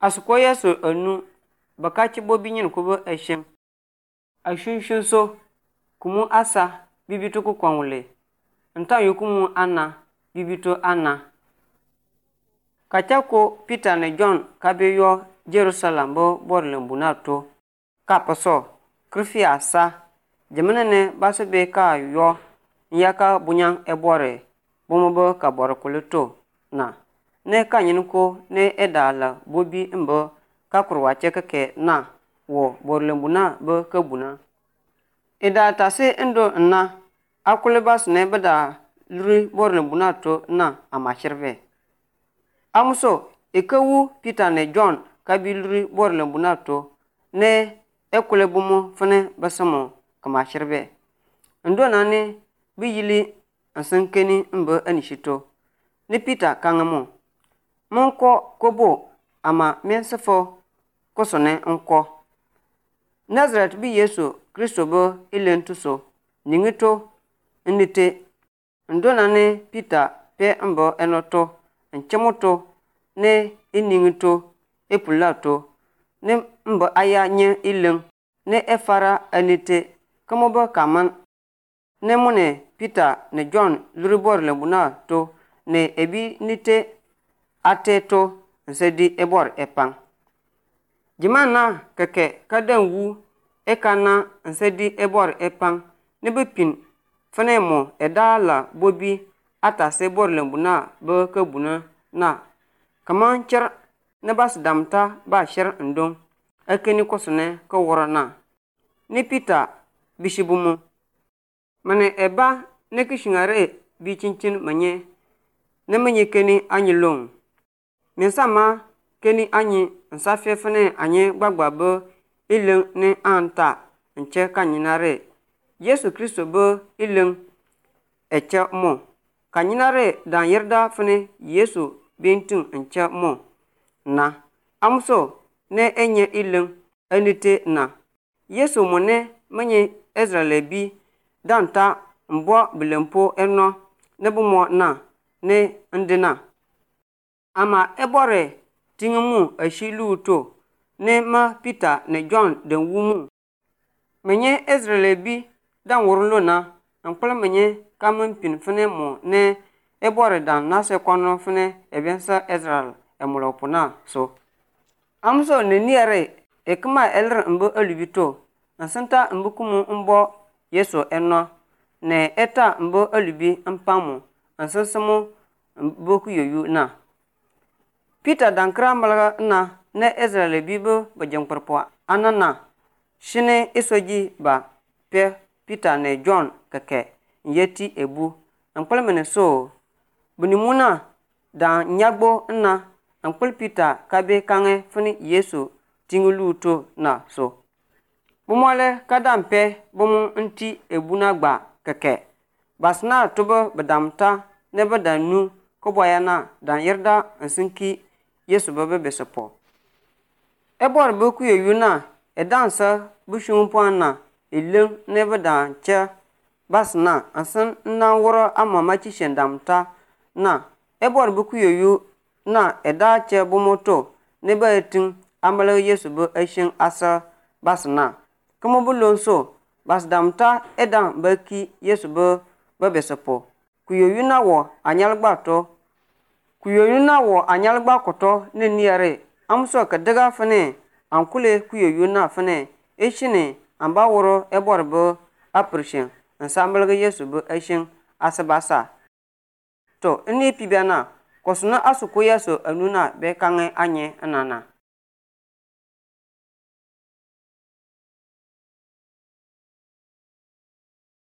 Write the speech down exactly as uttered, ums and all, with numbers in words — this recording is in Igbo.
Asuko Yesu anu bakachi bobi nyin kubo eshem. Ashunshun so kumu asa bibitu ku kwanwule. Nta yukumu ana bibito ana. Kachako Peter ne John kabe yo Jerusalem bo borlembu na to. Kapaso krifi asa jamana ne baso be ka yo nyaka bunyang ebore bomobo ka bor kuleto na ne kanyin ko ne edala bobi mbo ka kurwa chekeke na wo borlembu na bo kabuna ida tase endo na akulebas ne bada luri borlembu na to na amashirve amuso ikewu Peter ne John kabiluri borlembu na to ne ekulebumo fene basamo kamashirve ndo na ne biyili ansankeni mbo anishito ni Peter kangamo monko kobo ama mensefo kosone nko Nazareth bi Yesu Kristo bo ilentuso ningito ndite ndona ne Peter pe mbo enoto nchemoto ne iningito epulato ne mbo aya nye ilen ne efara anite kamobo kaman ne mune Peter ne John luribor lembuna to ne ebi nite ateto nsedi ebor epang jimana keke kadanwu ekana nsedi ebor epang ne bepin fenemo edala bobi atase bor lembuna bo kabuna na kaman cher ne bas damta ba sher ndong akeni kosone ko worana ni Peter bishibumu mane eba ne kishingare bi chinchin manye ne manye keni anyi long mesama keni anyi nsafie fene anyi gbagba bo ileng ne anta nche kanyinare Yesu Kristo bo ileng eche mo kanyinare dan yerda fene Yesu bintin nche mo na amso ne enye ileng anite na Yesu mone manye Israel bi danta mbo bilempo eno nebumo na ne ndina ama ebore tingumu ashilu to ne ma Peter ne John den wumu menye Israel bi dan wurlo na ankpala menye kamen pin fene mo ne ebore dan na se kono fene ebensa Israel emulopuna so amso ne niere ekma elre mbo alubito ansanta mbukumu mbo Yesu eno ne eta mbo alubi mpamu ansansamo mboku yoyu na Peter dankra malaga na ne Israel bibo bajangparpo anana shine isoji ba pe Peter ne John kake yeti ebu ankpal mene so bunimuna dan nyagbo na ankpal Peter kabe kange funi Yesu tingulu to na so bumole kadampe bumu nti ebuna gba keke basna tubo badamta ne badanu ko boyana dan yerda nsinki Yesu bebe besopo ebor boku yuna edansa bushumpoana ileng ne badan che basna asan na woro amama chi shendamta na ebor boku yoyu na eda che bumoto ne batin amala Yesu bo ashin asa basna kamo bulonso basdamta edan baki Yesu bo bebesopo kuyoyuna wo anyalgba to kuyoyuna wo anyalgba koto ne niare amso ka daga fane ankule kuyoyuna fane eshine amba woro eborbo aprishin ensemble Yesu bo ashin asabasa to ni pibiana kosuna asuko Yesu anuna be kange anye anana